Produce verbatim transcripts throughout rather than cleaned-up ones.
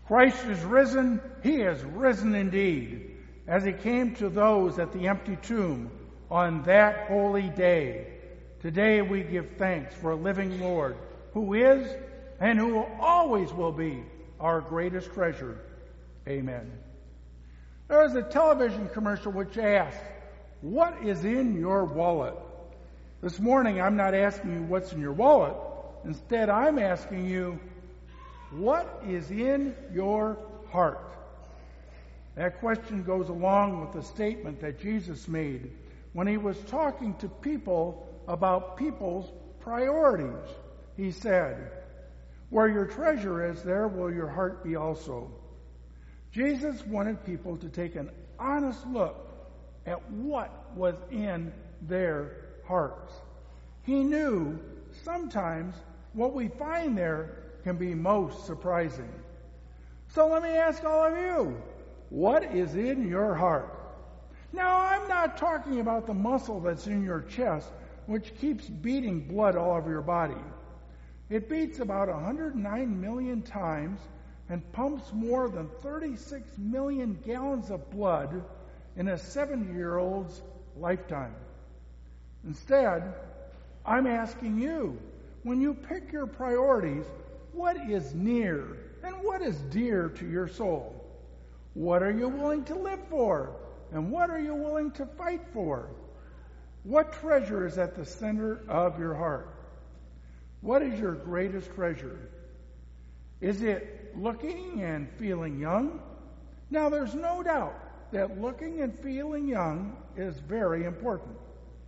Christ is risen. He is risen indeed, as he came to those at the empty tomb on that holy day. Today we give thanks for a living Lord who is and who always will be our greatest treasure. Amen. There is a television commercial which asks, "What is in your wallet?" This morning I'm not asking you what's in your wallet. Instead, I'm asking you, what is in your heart? That question goes along with the statement that Jesus made when he was talking to people about people's priorities. He said, "Where your treasure is, there will your heart be also." Jesus wanted people to take an honest look at what was in their hearts. He knew sometimes what we find there can be most surprising. So let me ask all of you, what is in your heart? Now, I'm not talking about the muscle that's in your chest, which keeps beating blood all over your body. It beats about one hundred nine million times and pumps more than thirty-six million gallons of blood in a seven-year-old's lifetime. Instead, I'm asking you, when you pick your priorities, what is near and what is dear to your soul? What are you willing to live for? And what are you willing to fight for? What treasure is at the center of your heart? What is your greatest treasure? Is it looking and feeling young? Now, there's no doubt that looking and feeling young is very important.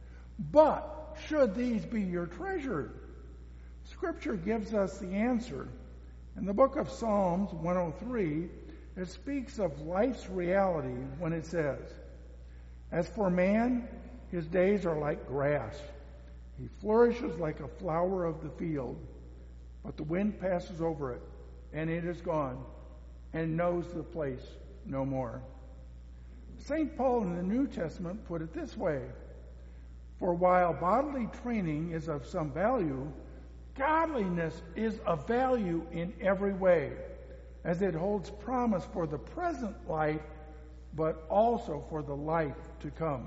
But should these be your treasure? Scripture gives us the answer. In the book of Psalms one oh three, it speaks of life's reality when it says, "As for man, his days are like grass. He flourishes like a flower of the field, but the wind passes over it, and it is gone, and knows the place no more." Saint Paul in the New Testament put it this way, "For while bodily training is of some value, godliness is of value in every way, as it holds promise for the present life, but also for the life to come."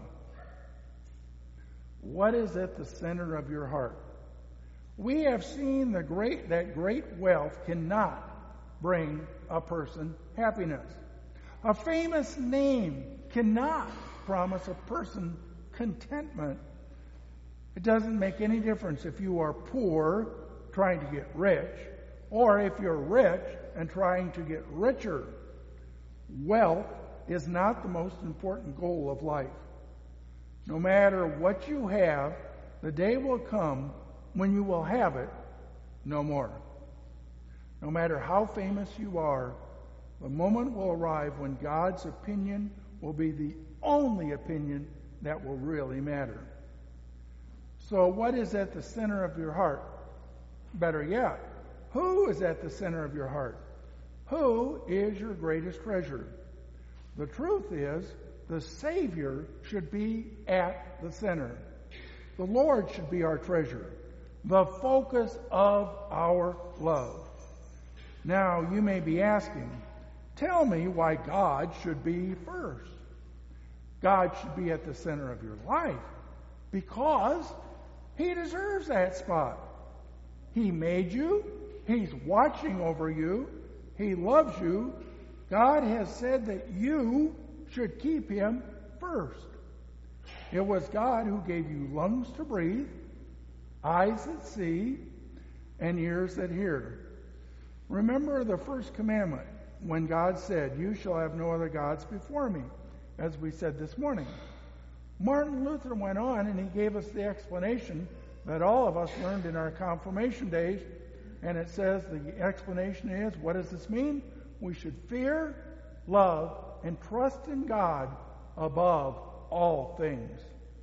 What is at the center of your heart? We have seen the great that great wealth cannot bring a person happiness. A famous name cannot promise a person contentment. It doesn't make any difference if you are poor trying to get rich, or if you're rich and trying to get richer. Wealth is not the most important goal of life. No matter what you have, the day will come when you will have it no more. No matter how famous you are, the moment will arrive when God's opinion will be the only opinion that will really matter. So what is at the center of your heart? Better yet, who is at the center of your heart? Who is your greatest treasure? The truth is, the Savior should be at the center. The Lord should be our treasure, the focus of our love. Now, you may be asking, tell me why God should be first. God should be at the center of your life because He deserves that spot. He made you. He's watching over you. He loves you. God has said that you should keep Him first. It was God who gave you lungs to breathe, eyes that see, and ears that hear. Remember the first commandment when God said, "You shall have no other gods before me," as we said this morning. Martin Luther went on and he gave us the explanation that all of us learned in our confirmation days, and it says the explanation is, what does this mean? We should fear, love, and trust in God above all things.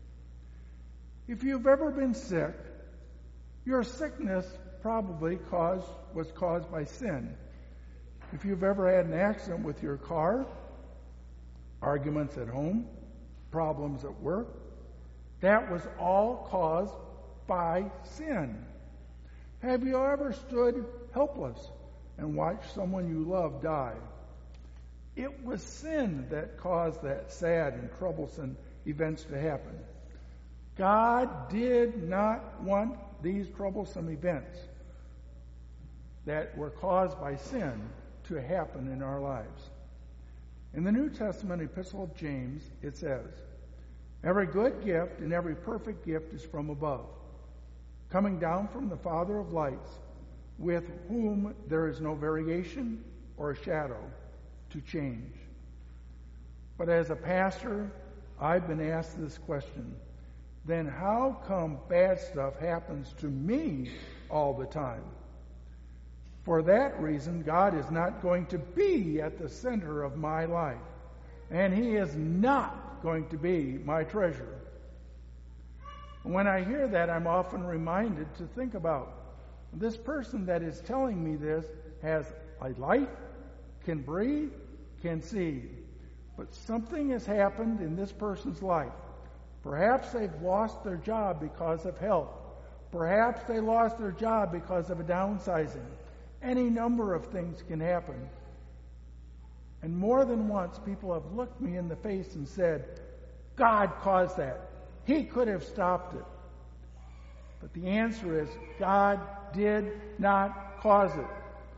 If you've ever been sick, your sickness probably caused, was caused by sin. If you've ever had an accident with your car, arguments at home, problems at work, that was all caused by sin. Have you ever stood helpless and watch someone you love die. It was sin that caused that sad and troublesome events to happen. God did not want these troublesome events that were caused by sin to happen in our lives. In the New Testament epistle of James, it says, "Every good gift and every perfect gift is from above, coming down from the Father of lights, with whom there is no variation or a shadow to change." But as a pastor, I've been asked this question: then how come bad stuff happens to me all the time? For that reason, God is not going to be at the center of my life, and He is not going to be my treasure. When I hear that, I'm often reminded to think about this person that is telling me this has a life, can breathe, can see. But something has happened in this person's life. Perhaps they've lost their job because of health. Perhaps they lost their job because of a downsizing. Any number of things can happen. And more than once, people have looked me in the face and said, God caused that. He could have stopped it. But the answer is, God did not cause it.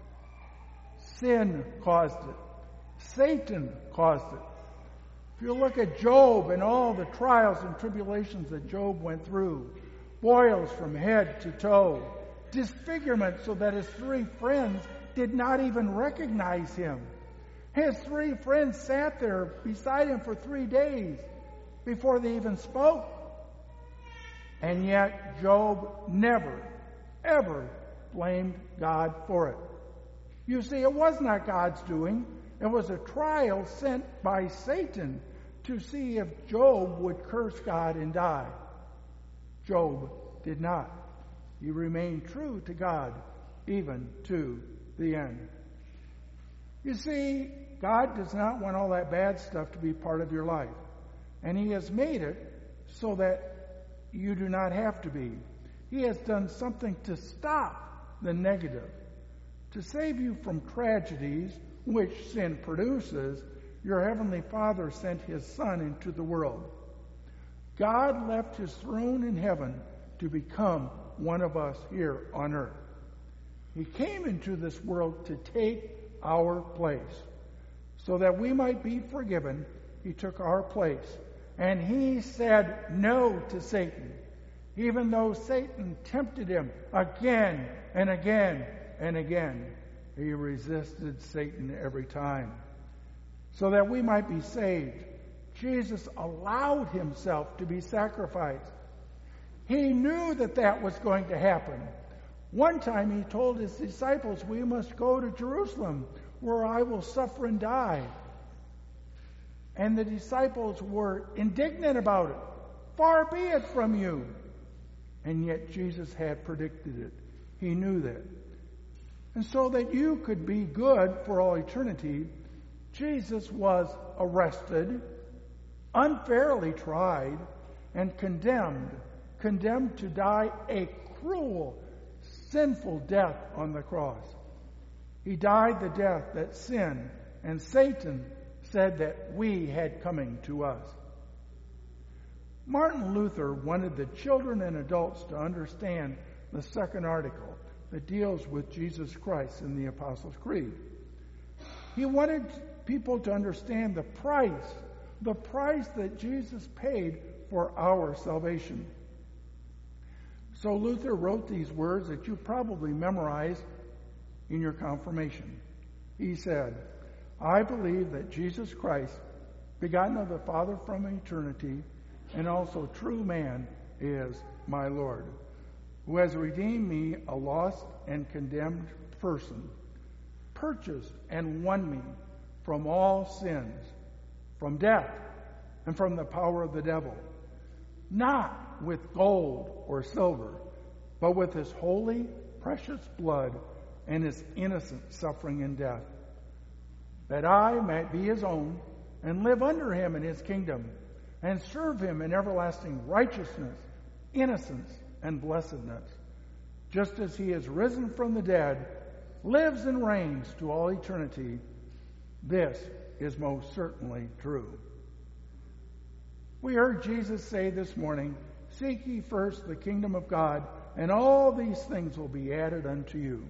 Sin caused it. Satan caused it. If you look at Job and all the trials and tribulations that Job went through, boils from head to toe, disfigurement so that his three friends did not even recognize him. His three friends sat there beside him for three days before they even spoke. And yet Job never, ever blamed God for it. You see, it was not God's doing. It was a trial sent by Satan to see if Job would curse God and die. Job did not. He remained true to God, even to the end. You see, God does not want all that bad stuff to be part of your life. And He has made it so that you do not have to be. He has done something to stop the negative. To save you from tragedies which sin produces, your Heavenly Father sent His Son into the world. God left His throne in heaven to become one of us here on earth. He came into this world to take our place. So that we might be forgiven, He took our place. And He said no to Satan, even though Satan tempted Him again and again and again. He resisted Satan every time. So that we might be saved, Jesus allowed Himself to be sacrificed. He knew that that was going to happen. One time He told His disciples, we must go to Jerusalem, where I will suffer and die. And the disciples were indignant about it. Far be it from you. And yet Jesus had predicted it. He knew that. And so that you could be good for all eternity, Jesus was arrested, unfairly tried, and condemned. Condemned to die a cruel, sinful death on the cross. He died the death that sin and Satan said that we had coming to us. Martin Luther wanted the children and adults to understand the second article that deals with Jesus Christ in the Apostles' Creed. He wanted people to understand the price, the price that Jesus paid for our salvation. So Luther wrote these words that you probably memorized in your confirmation. He said, I believe that Jesus Christ, begotten of the Father from eternity, and also true man, is my Lord, who has redeemed me, a lost and condemned person, purchased and won me from all sins, from death, and from the power of the devil, not with gold or silver, but with His holy, precious blood and His innocent suffering and death, that I might be His own and live under Him in His kingdom and serve Him in everlasting righteousness, innocence, and blessedness, just as He is risen from the dead lives and reigns to all eternity. This is most certainly true. We heard Jesus say this morning, "Seek ye first the kingdom of God, and all these things will be added unto you."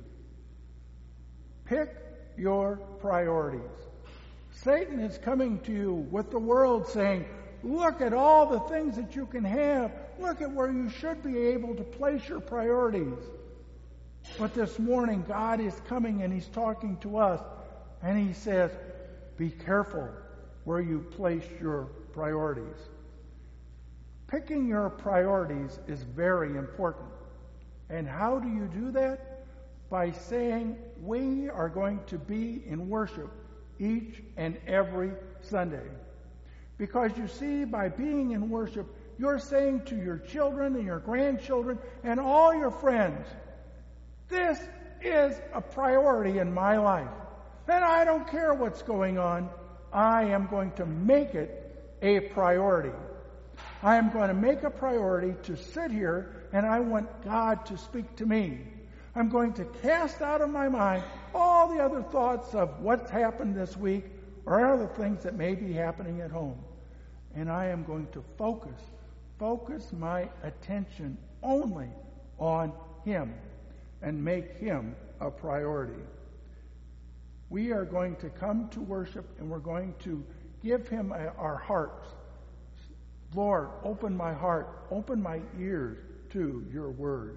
Pick your priorities. Satan is coming to you with the world saying, look at all the things that you can have. Look at where you should be able to place your priorities. But this morning, God is coming and He's talking to us, and He says, be careful where you place your priorities. Picking your priorities is very important. And how do you do that? By saying we are going to be in worship each and every Sunday. Because you see, by being in worship, you're saying to your children and your grandchildren and all your friends, this is a priority in my life. And I don't care what's going on. I am going to make it a priority. I am going to make a priority to sit here, and I want God to speak to me. I'm going to cast out of my mind all the other thoughts of what's happened this week or other things that may be happening at home. And I am going to focus, focus my attention only on Him and make Him a priority. We are going to come to worship, and we're going to give Him our hearts. Lord, open my heart, open my ears to your word.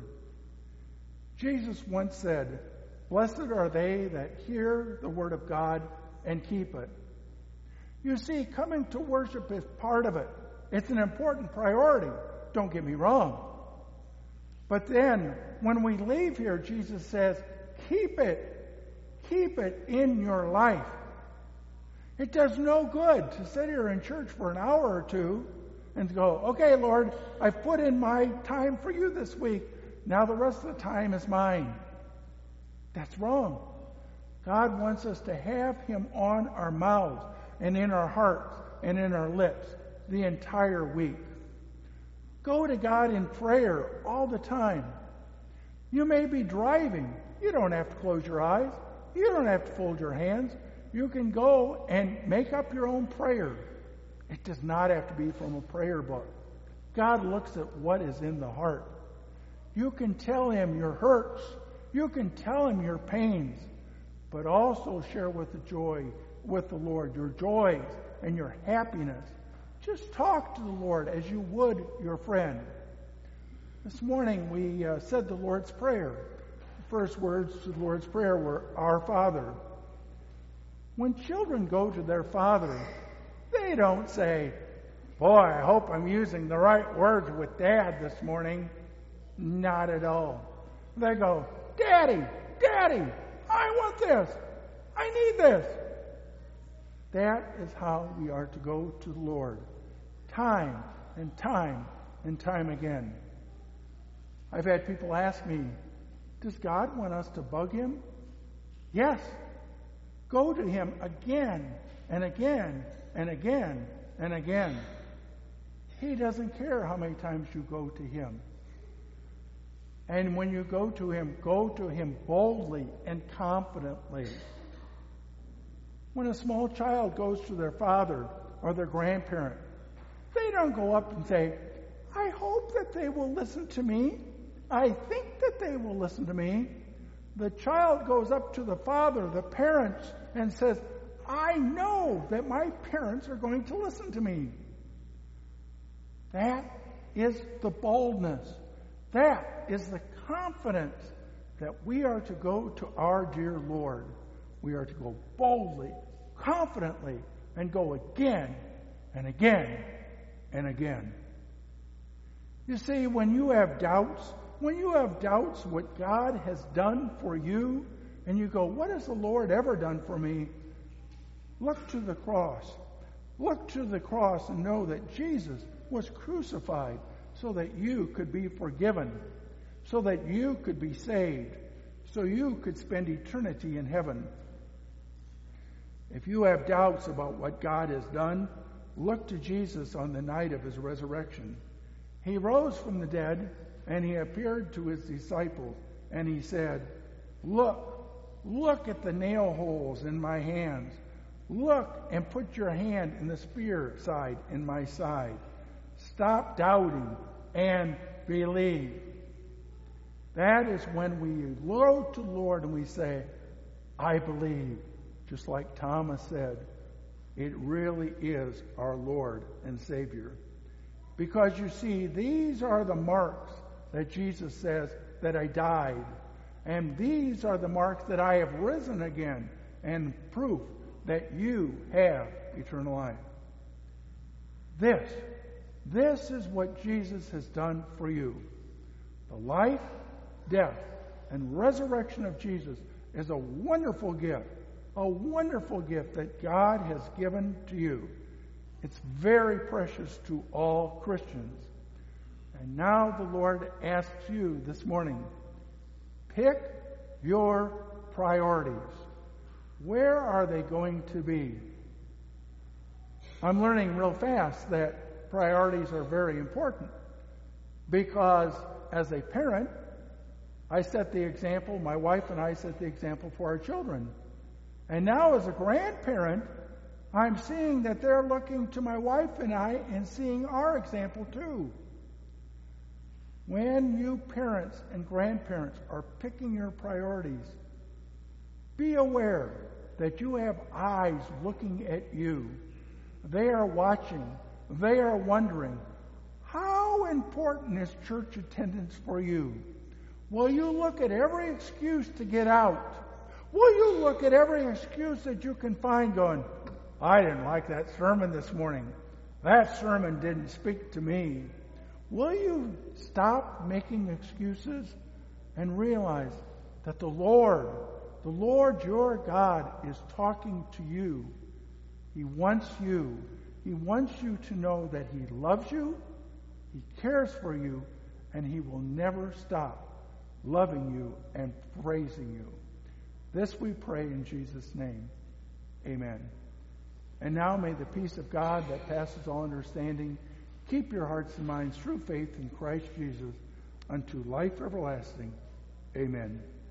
Jesus once said, blessed are they that hear the word of God and keep it. You see, coming to worship is part of it. It's an important priority. Don't get me wrong. But then, when we leave here, Jesus says, keep it. Keep it in your life. It does no good to sit here in church for an hour or two and go, okay, Lord, I've put in my time for you this week. Now the rest of the time is mine. That's wrong. God wants us to have Him on our mouths and in our hearts and in our lips the entire week. Go to God in prayer all the time. You may be driving. You don't have to close your eyes. You don't have to fold your hands. You can go and make up your own prayer. It does not have to be from a prayer book. God looks at what is in the heart. You can tell Him your hurts. You can tell Him your pains. But also share with the joy, with the Lord, your joys and your happiness. Just talk to the Lord as you would your friend. This morning we uh, said the Lord's Prayer. The first words to the Lord's Prayer were, Our Father. When children go to their father, they don't say, boy, I hope I'm using the right words with Dad this morning. Not at all. They go, Daddy, Daddy, I want this. I need this. That is how we are to go to the Lord. Time and time and time again. I've had people ask me, does God want us to bug Him? Yes. Go to Him again and again and again and again. He doesn't care how many times you go to Him. And when you go to Him, go to Him boldly and confidently. When a small child goes to their father or their grandparent, they don't go up and say, I hope that they will listen to me. I think that they will listen to me. The child goes up to the father, the parents, and says, I know that my parents are going to listen to me. That is the boldness. That is the confidence that we are to go to our dear Lord. We are to go boldly, confidently, and go again and again and again. You see, when you have doubts, when you have doubts what God has done for you, and you go, what has the Lord ever done for me? Look to the cross. Look to the cross and know that Jesus was crucified so that you could be forgiven, so that you could be saved, so you could spend eternity in heaven. If you have doubts about what God has done, look to Jesus on the night of His resurrection. He rose from the dead, and He appeared to His disciples, and He said, look, Look at the nail holes in my hands. Look and put your hand in the spear side in my side. Stop doubting and believe. That is when we go to the Lord and we say, I believe. Just like Thomas said, it really is our Lord and Savior. Because you see, these are the marks that Jesus says that I died. And these are the marks that I have risen again, and proof that you have eternal life. This, this is what Jesus has done for you. The life, death, and resurrection of Jesus is a wonderful gift. A wonderful gift that God has given to you. It's very precious to all Christians. And now the Lord asks you this morning, pick your priorities. Where are they going to be? I'm learning real fast that priorities are very important, because as a parent, I set the example, my wife and I set the example for our children. And now as a grandparent, I'm seeing that they're looking to my wife and I and seeing our example too. When you parents and grandparents are picking your priorities, be aware that you have eyes looking at you. They are watching. They are wondering, how important is church attendance for you? Will you look at every excuse to get out? Will you look at every excuse that you can find going, I didn't like that sermon this morning. That sermon didn't speak to me. Will you stop making excuses and realize that the Lord, the Lord your God is talking to you. He wants you. He wants you to know that He loves you, He cares for you, and He will never stop loving you and praising you. This we pray in Jesus' name. Amen. And now may the peace of God that passes all understanding keep your hearts and minds through faith in Christ Jesus unto life everlasting. Amen.